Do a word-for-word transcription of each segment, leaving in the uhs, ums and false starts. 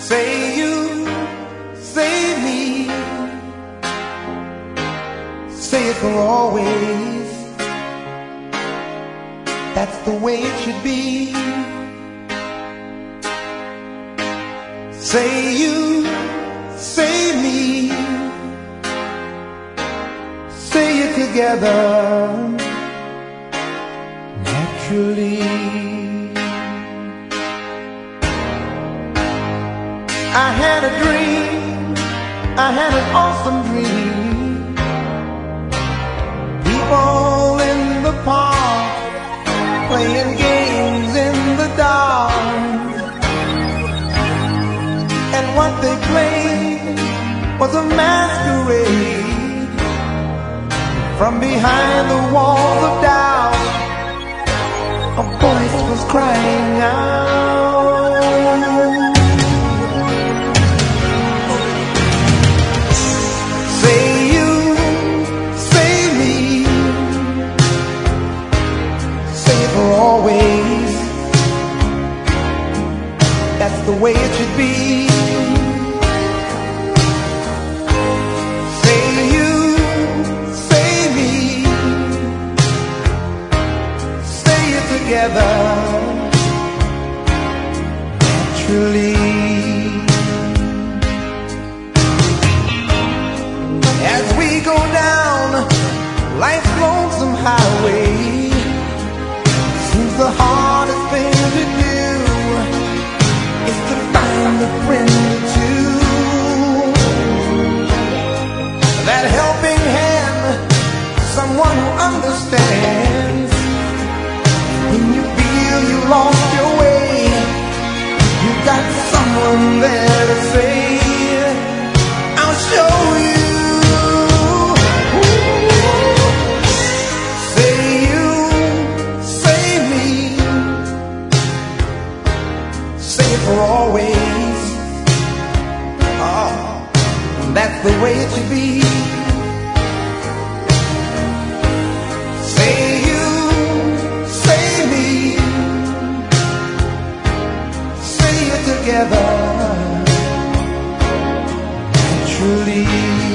Say you save me, say it for always. That's the way it should be. Say you save me, say it together naturally. I had a dream, I had an awesome dream. People in the park playing games in the dark, and what they played was a masquerade. From behind the walls of doubt, a voice was crying out. Say you save me, say it for always. That's the way it should be. Say you save me, say it together naturally. As we go down life's lonesome highway, seems the hardest thing to do is to find a friend or two. That helping hand, someone who understands. When you feel you lost your way, you got someone there to say, I'll show you. Say you save me, say it for always. Oh, that's the way it should be. Say you save me, say it together naturally.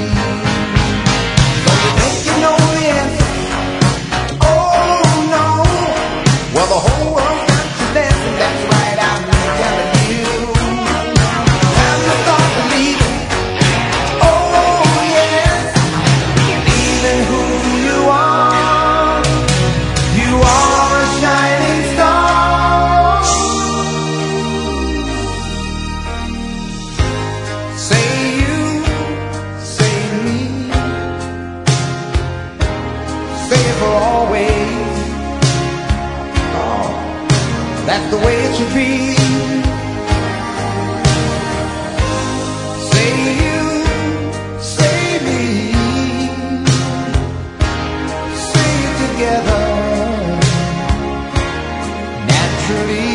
So you think you know the answer? Oh no. Well, the whole world got you dancing. That's right, I'm telling you. Time to start believing. Oh yes, believing who you are. You are a shining star. Say you save me, say it for always. Oh, that's the way it should be. Say you save me, say it together naturally.